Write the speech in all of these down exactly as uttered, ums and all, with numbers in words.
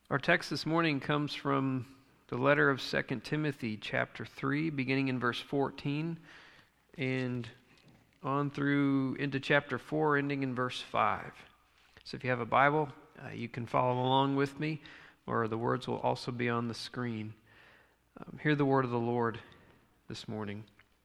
Our text this morning comes from the letter of Second Timothy chapter three, beginning in verse fourteen, and on through into chapter four, ending in verse five. So if you have a Bible, uh, you can follow along with me, or the words will also be on the screen. Um, hear the word of the Lord this morning.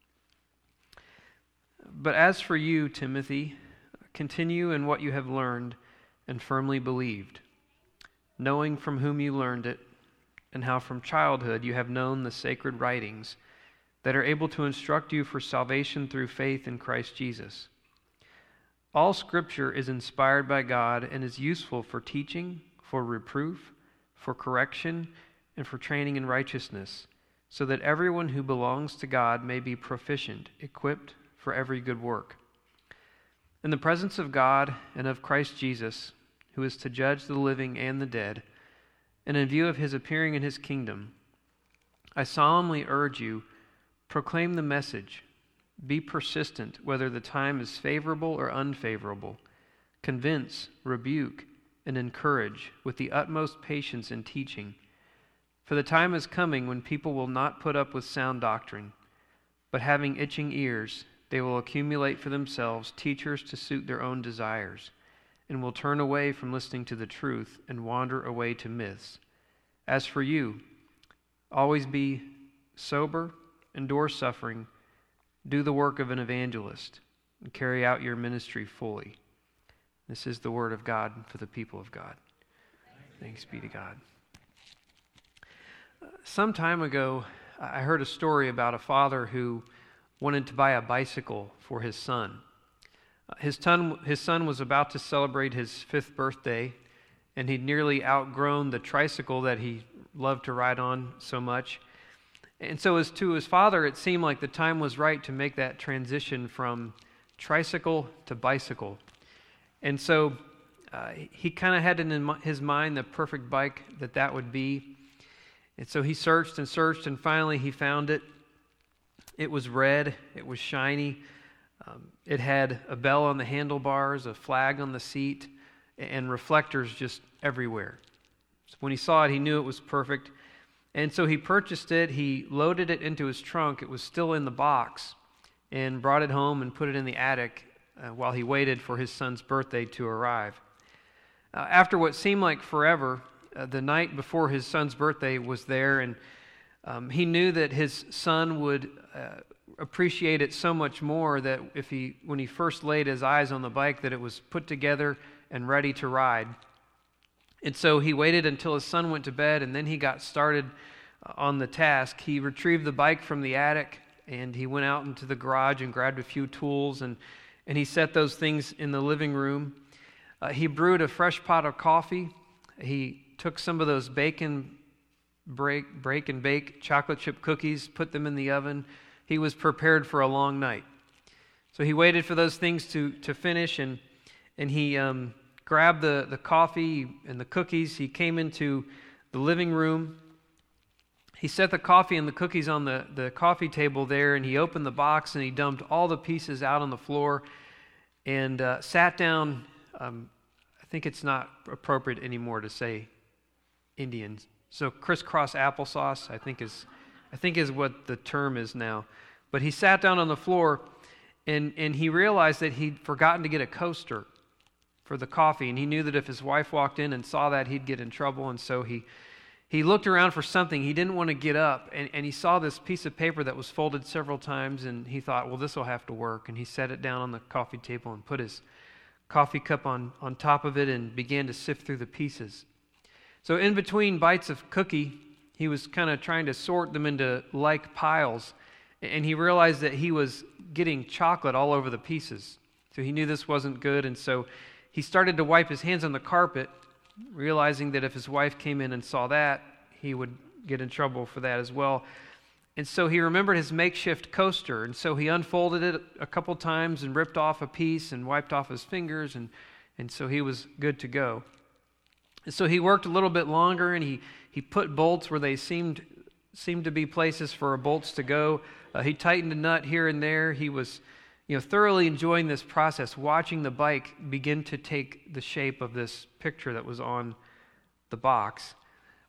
But as for you, Timothy, continue in what you have learned and firmly believed, knowing from whom you learned it, and how from childhood you have known the sacred writings that are able to instruct you for salvation through faith in Christ Jesus. All Scripture is inspired by God and is useful for teaching, for reproof, for correction, and for training in righteousness, so that everyone who belongs to God may be proficient, equipped for every good work. In the presence of God and of Christ Jesus, who is to judge the living and the dead, and in view of his appearing in his kingdom, I solemnly urge you, proclaim the message, be persistent whether the time is favorable or unfavorable, convince, rebuke, and encourage with the utmost patience in teaching. For the time is coming when people will not put up with sound doctrine, but having itching ears, they will accumulate for themselves teachers to suit their own desires, and will turn away from listening to the truth and wander away to myths. As for you, always be sober, endure suffering, do the work of an evangelist, and carry out your ministry fully. This is the word of God for the people of God. Thanks be to God. Some time ago, I heard a story about a father who wanted to buy a bicycle for his son. His son, his son was about to celebrate his fifth birthday, and he'd nearly outgrown the tricycle that he loved to ride on so much. And so as to his father, it seemed like the time was right to make that transition from tricycle to bicycle. And so uh, he kind of had in his mind the perfect bike that that would be. And so he searched and searched, and finally he found it. It was red, it was shiny. Um, it had a bell on the handlebars, a flag on the seat, and reflectors just everywhere. So when he saw it, he knew it was perfect. And so he purchased it, he loaded it into his trunk. It was still in the box, and brought it home and put it in the attic uh, while he waited for his son's birthday to arrive. Uh, after what seemed like forever, uh, the night before his son's birthday was there, and um, he knew that his son would uh, appreciate it so much more that if he, when he first laid his eyes on the bike, that it was put together and ready to ride. And so he waited until his son went to bed, and then he got started on the task. He retrieved the bike from the attic, and he went out into the garage and grabbed a few tools, and, and he set those things in the living room. Uh, he brewed a fresh pot of coffee. He took some of those bacon break, break and bake chocolate chip cookies, put them in the oven. He was prepared for a long night. So he waited for those things to, to finish, and and he um, grabbed the, the coffee and the cookies. He came into the living room. He set the coffee and the cookies on the, the coffee table there, and he opened the box, and he dumped all the pieces out on the floor and uh, sat down. Um, I think it's not appropriate anymore to say Indian. So crisscross applesauce, I think is... I think is what the term is now. But he sat down on the floor, and, and he realized that he'd forgotten to get a coaster for the coffee, and he knew that if his wife walked in and saw that, he'd get in trouble, and so he he looked around for something. He didn't want to get up, and, and he saw this piece of paper that was folded several times, and he thought, well, this will have to work, and he set it down on the coffee table and put his coffee cup on, on top of it and began to sift through the pieces. So in between bites of cookie, he was kind of trying to sort them into like piles, and he realized that he was getting chocolate all over the pieces. So he knew this wasn't good, and so he started to wipe his hands on the carpet, realizing that if his wife came in and saw that, he would get in trouble for that as well. And so he remembered his makeshift coaster, and so he unfolded it a couple times and ripped off a piece and wiped off his fingers, and, and so he was good to go. And so he worked a little bit longer, and he, he put bolts where they seemed seemed to be places for bolts to go. Uh, he tightened a nut here and there. He was, you know, thoroughly enjoying this process, watching the bike begin to take the shape of this picture that was on the box.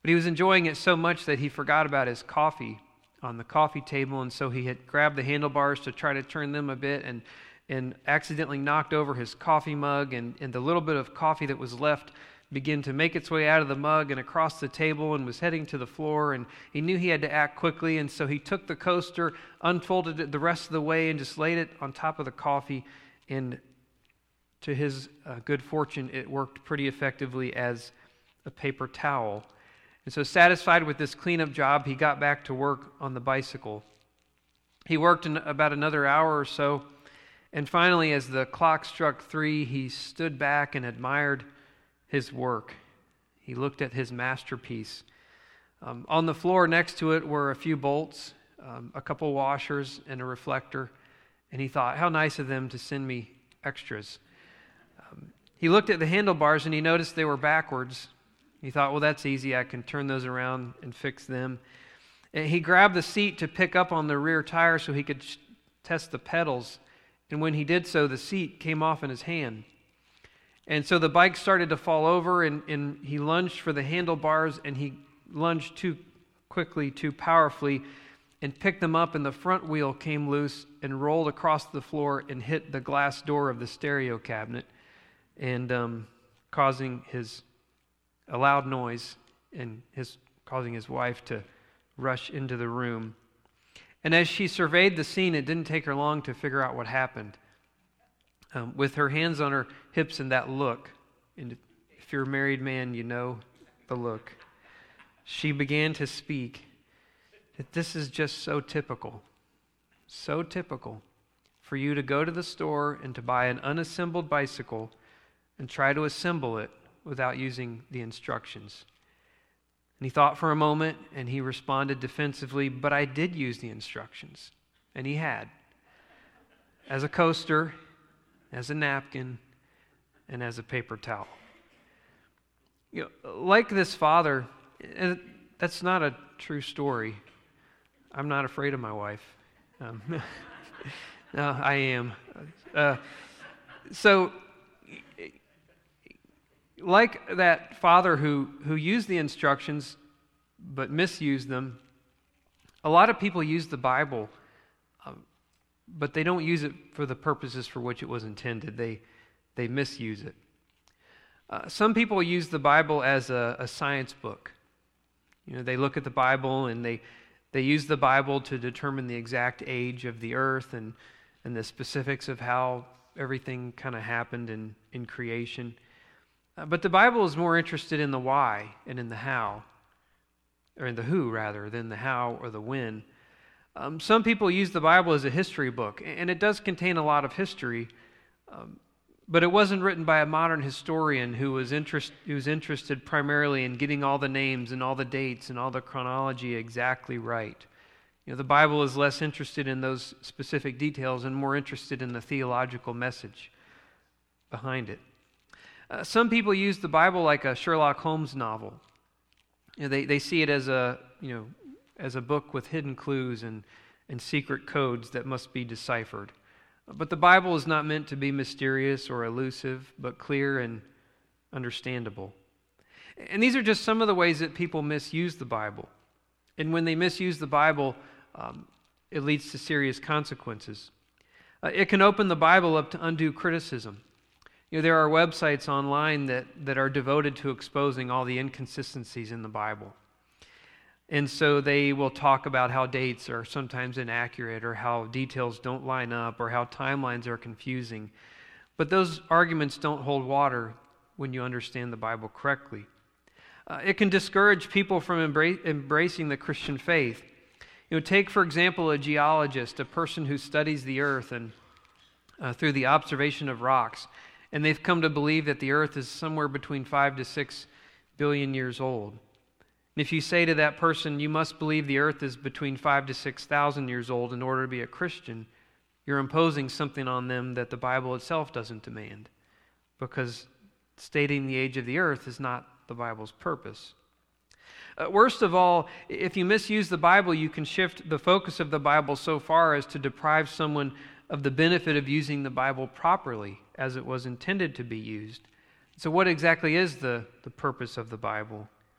But he was enjoying it so much that he forgot about his coffee on the coffee table, and so he had grabbed the handlebars to try to turn them a bit and and accidentally knocked over his coffee mug, and, and the little bit of coffee that was left began to make its way out of the mug and across the table and was heading to the floor, and he knew he had to act quickly, and so he took the coaster, unfolded it the rest of the way, and just laid it on top of the coffee, and to his uh, good fortune, it worked pretty effectively as a paper towel. And so satisfied with this cleanup job, he got back to work on the bicycle. He worked in about another hour or so, and finally, as the clock struck three, he stood back and admired his work. He looked at his masterpiece. Um, on the floor next to it were a few bolts, um, a couple washers, and a reflector. And he thought, how nice of them to send me extras. Um, he looked at the handlebars and he noticed they were backwards. He thought, well, that's easy. I can turn those around and fix them. And he grabbed the seat to pick up on the rear tire so he could sh- test the pedals. And when he did so, the seat came off in his hand. And so the bike started to fall over, and, and he lunged for the handlebars, and he lunged too quickly, too powerfully, and picked them up, and the front wheel came loose and rolled across the floor and hit the glass door of the stereo cabinet, and um, causing his a loud noise, and his causing his wife to rush into the room. And as she surveyed the scene, it didn't take her long to figure out what happened. Um, with her hands on her hips and that look, and if you're a married man, you know the look, she began to speak that this is just so typical, so typical for you to go to the store and to buy an unassembled bicycle and try to assemble it without using the instructions. And he thought for a moment, and he responded defensively, but I did use the instructions. And he had. As a coaster, as a napkin, and as a paper towel. You know, like this father, that's not a true story. I'm not afraid of my wife. Um, no, I am. Uh, so... Like that father who, who used the instructions but misused them, a lot of people use the Bible, um, but they don't use it for the purposes for which it was intended. They, they misuse it. Uh, some people use the Bible as a, a science book. You know, they look at the Bible and they, they use the Bible to determine the exact age of the earth and, and the specifics of how everything kind of happened in, in creation. Uh, but the Bible is more interested in the why and in the how, or in the who rather, than the how or the when. Um, some people use the Bible as a history book, and it does contain a lot of history, um, but it wasn't written by a modern historian who was, interest, who was interested primarily in getting all the names and all the dates and all the chronology exactly right. You know, the Bible is less interested in those specific details and more interested in the theological message behind it. Uh, some people use the Bible like a Sherlock Holmes novel. You know, they, they see it as a, you know, as a book with hidden clues and, and secret codes that must be deciphered. But the Bible is not meant to be mysterious or elusive, but clear and understandable. And these are just some of the ways that people misuse the Bible. And when they misuse the Bible, um, it leads to serious consequences. Uh, it can open the Bible up to undue criticism. You know, there are websites online that, that are devoted to exposing all the inconsistencies in the Bible. And so they will talk about how dates are sometimes inaccurate, or how details don't line up, or how timelines are confusing. But those arguments don't hold water when you understand the Bible correctly. Uh, it can discourage people from embra- embracing the Christian faith. You know, take, for example, a geologist, a person who studies the earth and uh, through the observation of rocks. And they've come to believe that the earth is somewhere between five to six billion years old. And if you say to that person, you must believe the earth is between five to six thousand years old in order to be a Christian, you're imposing something on them that the Bible itself doesn't demand, because stating the age of the earth is not the Bible's purpose. Uh, worst of all, if you misuse the Bible, you can shift the focus of the Bible so far as to deprive someone of the benefit of using the Bible properly as it was intended to be used. So what exactly is the, the purpose of the Bible?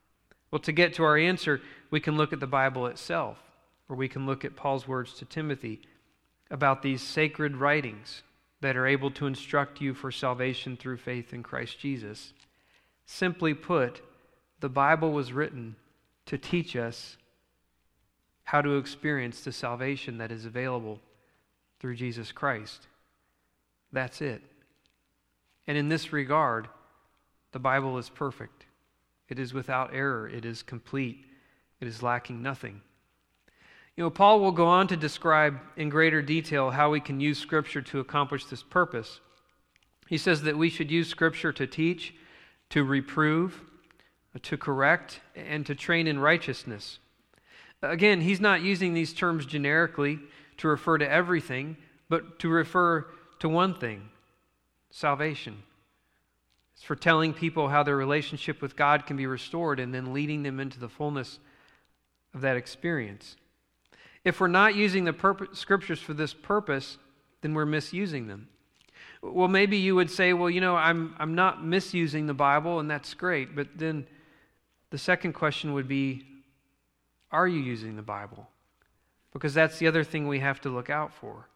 Well, to get to our answer, we can look at the Bible itself, or we can look at Paul's words to Timothy about these sacred writings that are able to instruct you for salvation through faith in Christ Jesus. Simply put, the Bible was written to teach us how to experience the salvation that is available through Jesus Christ. That's it. And in this regard, the Bible is perfect. It is without error. It is complete. It is lacking nothing. You know, Paul will go on to describe in greater detail how we can use Scripture to accomplish this purpose. He says that we should use Scripture to teach, to reprove, to correct, and to train in righteousness. Again, he's not using these terms generically to refer to everything, but to refer to one thing: salvation. It's for telling people how their relationship with God can be restored and then leading them into the fullness of that experience. If we're not using the purpose, Scriptures for this purpose, then we're misusing them. Well, maybe you would say, well, you know, I'm I'm not misusing the Bible, and that's great. But then the second question would be, are you using the Bible? Because that's the other thing we have to look out for.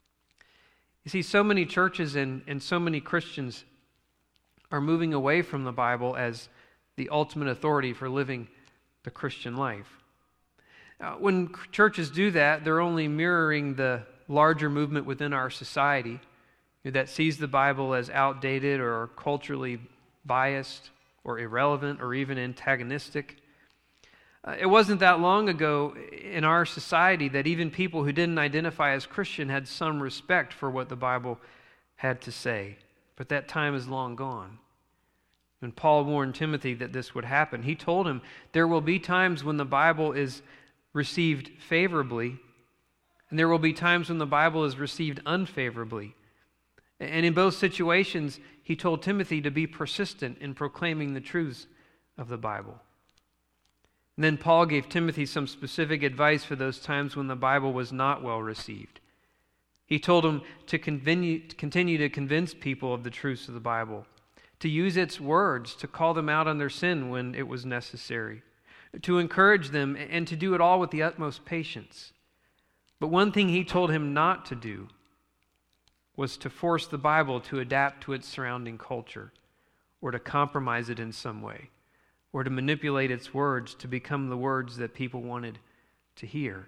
You see, so many churches and, and so many Christians are moving away from the Bible as the ultimate authority for living the Christian life. Uh, when churches do that, they're only mirroring the larger movement within our society that sees the Bible as outdated or culturally biased or irrelevant or even antagonistic. Uh, it wasn't that long ago in our society that even people who didn't identify as Christian had some respect for what the Bible had to say. But that time is long gone. When Paul warned Timothy that this would happen, he told him there will be times when the Bible is received favorably, and there will be times when the Bible is received unfavorably. And in both situations, he told Timothy to be persistent in proclaiming the truths of the Bible. And then Paul gave Timothy some specific advice for those times when the Bible was not well received. He told him to continue, continue to convince people of the truths of the Bible, to use its words to call them out on their sin when it was necessary, to encourage them, and to do it all with the utmost patience. But one thing he told him not to do was to force the Bible to adapt to its surrounding culture, or to compromise it in some way, or to manipulate its words to become the words that people wanted to hear.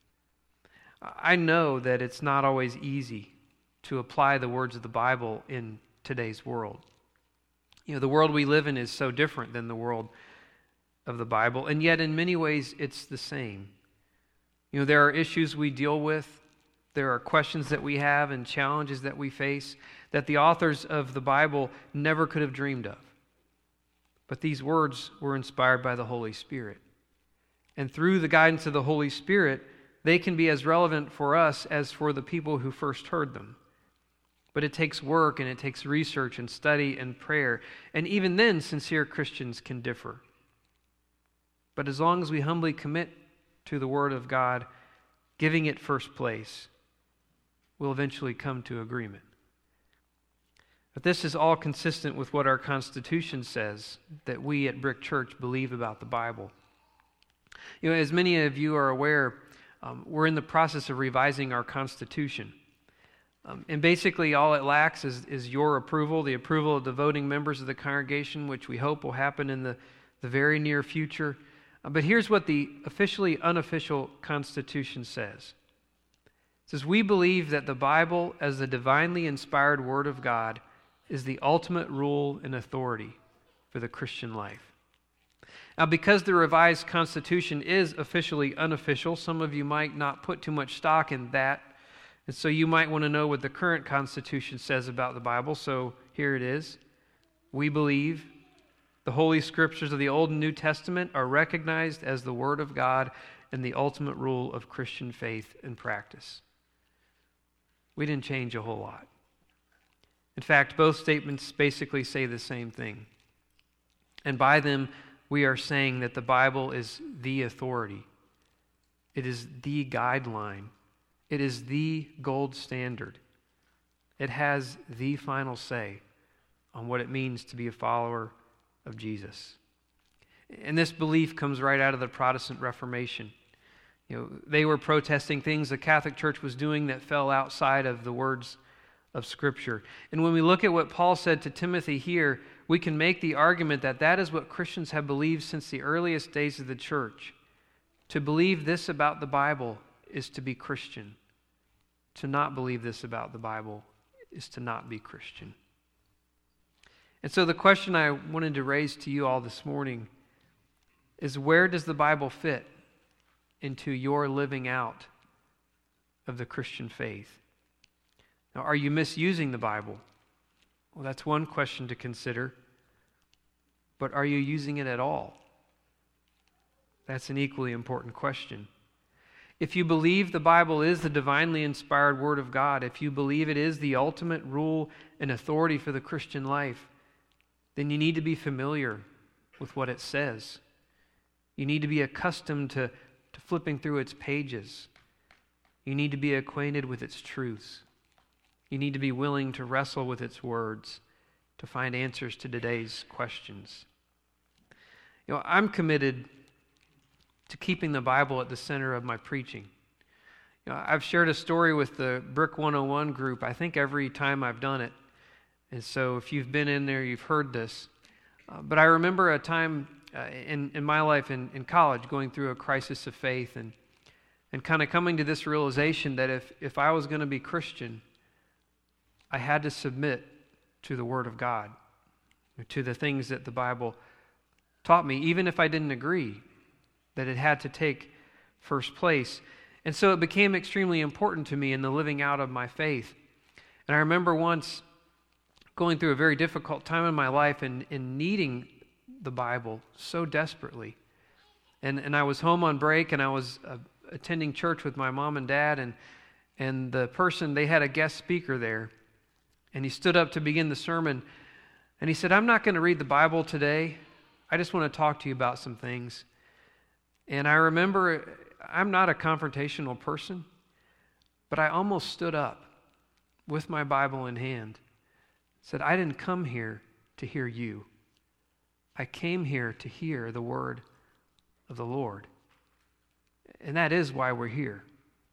I know that it's not always easy to apply the words of the Bible in today's world. You know, the world we live in is so different than the world of the Bible, and yet in many ways it's the same. You know, there are issues we deal with, there are questions that we have and challenges that we face that the authors of the Bible never could have dreamed of. But these words were inspired by the Holy Spirit. And through the guidance of the Holy Spirit, they can be as relevant for us as for the people who first heard them. But it takes work, and it takes research and study and prayer. And even then, sincere Christians can differ. But as long as we humbly commit to the Word of God, giving it first place, we'll eventually come to agreement. But this is all consistent with what our Constitution says that we at Brick Church believe about the Bible. You know, as many of you are aware, um, we're in the process of revising our Constitution. Um, and basically all it lacks is, is your approval, the approval of the voting members of the congregation, which we hope will happen in the, the very near future. Uh, but here's what the officially unofficial Constitution says. It says, we believe that the Bible, as the divinely inspired Word of God, is the ultimate rule and authority for the Christian life. Now, because the revised Constitution is officially unofficial, some of you might not put too much stock in that. And so you might want to know what the current Constitution says about the Bible. So here it is. We believe the Holy Scriptures of the Old and New Testament are recognized as the Word of God and the ultimate rule of Christian faith and practice. We didn't change a whole lot. In fact, both statements basically say the same thing. And by them, we are saying that the Bible is the authority. It is the guideline. It is the gold standard. It has the final say on what it means to be a follower of Jesus. And this belief comes right out of the Protestant Reformation. You know, they were protesting things the Catholic Church was doing that fell outside of the words of Scripture. And when we look at what Paul said to Timothy here, we can make the argument that that is what Christians have believed since the earliest days of the church. To believe this about the Bible is to be Christian. To not believe this about the Bible is to not be Christian. And so the question I wanted to raise to you all this morning is, where does the Bible fit into your living out of the Christian faith? Now, are you misusing the Bible? Well, that's one question to consider. But are you using it at all? That's an equally important question. If you believe the Bible is the divinely inspired Word of God, if you believe it is the ultimate rule and authority for the Christian life, then you need to be familiar with what it says. You need to be accustomed to, to flipping through its pages. You need to be acquainted with its truths. You need to be willing to wrestle with its words to find answers to today's questions. You know, I'm committed to keeping the Bible at the center of my preaching. You know, I've shared a story with the Brick one oh one group, I think every time I've done it. And so if you've been in there, you've heard this. Uh, but I remember a time uh, in, in my life in, in college going through a crisis of faith and, and kind of coming to this realization that if, if I was going to be Christian, I had to submit to the Word of God, to the things that the Bible taught me, even if I didn't agree, that it had to take first place. And so it became extremely important to me in the living out of my faith. And I remember once going through a very difficult time in my life and, and needing the Bible so desperately. And, and I was home on break, and I was uh, attending church with my mom and dad, and, and the person, they had a guest speaker there. And he stood up to begin the sermon, and he said, "I'm not going to read the Bible today. I just want to talk to you about some things." And I remember, I'm not a confrontational person, but I almost stood up with my Bible in hand. Said, "I didn't come here to hear you. I came here to hear the word of the Lord." And that is why we're here.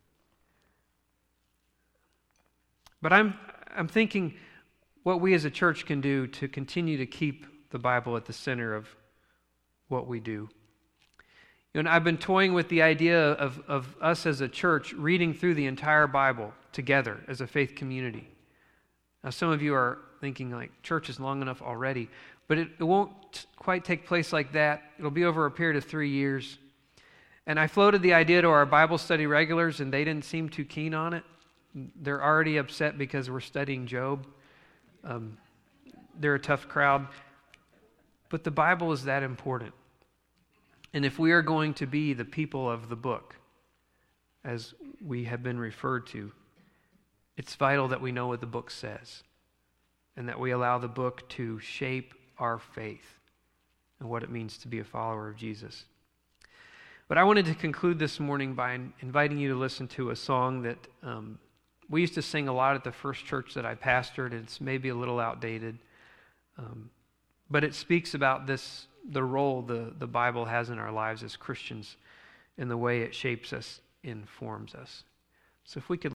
But I'm I'm thinking what we as a church can do to continue to keep the Bible at the center of what we do. You know, I've been toying with the idea of, of us as a church reading through the entire Bible together as a faith community. Now, some of you are thinking, like, church is long enough already, but it, it won't t- quite take place like that. It'll be over a period of three years. And I floated the idea to our Bible study regulars, and they didn't seem too keen on it. They're already upset because we're studying Job. Um, they're a tough crowd. But the Bible is that important. And if we are going to be the people of the book, as we have been referred to, it's vital that we know what the book says and that we allow the book to shape our faith and what it means to be a follower of Jesus. But I wanted to conclude this morning by inviting you to listen to a song that um, we used to sing a lot at the first church that I pastored. It's maybe a little outdated, um, but it speaks about this, the role the, the Bible has in our lives as Christians and the way it shapes us, informs us. So if we could